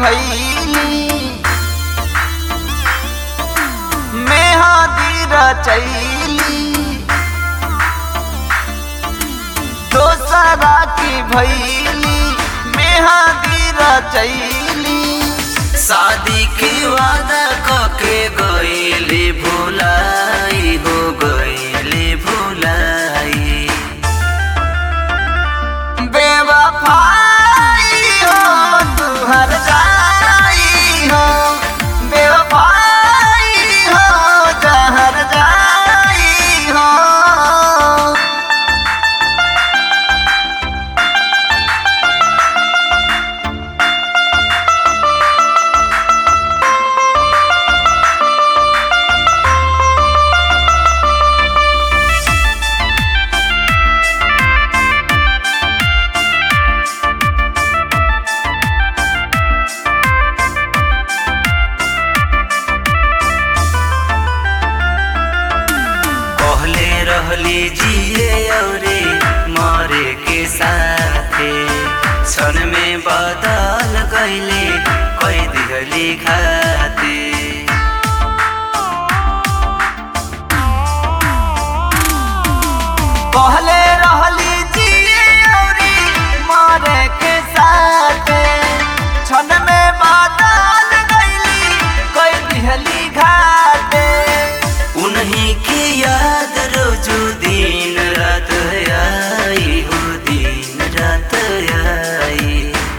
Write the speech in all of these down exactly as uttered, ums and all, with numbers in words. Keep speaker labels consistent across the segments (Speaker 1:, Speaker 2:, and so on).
Speaker 1: भैली मेहंदी रचैली दोसरा की भैली मेहंदी रचैली
Speaker 2: शादी के वादा कके गईली भुलाई हो गईली भुलाई
Speaker 1: बेवफाई हो तुहर जाई हो बेवफाई हो जहर जाई हो
Speaker 2: रहली जिए औरे मरे के साथे क्षण में बदल गईले कई दिहली खाते
Speaker 1: पहले रहली जिए औरे मरे के साथे क्षण में बदल गईली कई दिहली खाते
Speaker 2: उन्हीं की याद रोजू दिन रात आई हो दिन रात आई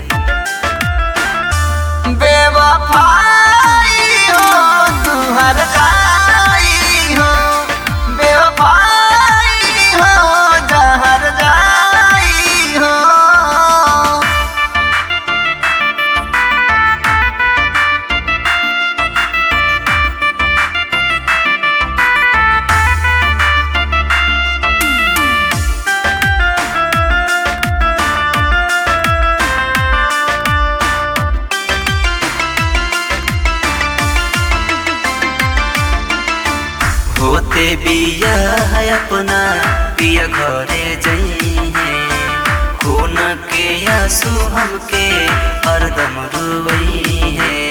Speaker 1: बेवफाई हो तुहर जाई हो बेवफाई हो जहर जाई हो
Speaker 2: होते बिया है अपना पिया घरे जइहे खून के आंसू हमके हरदम रुवई है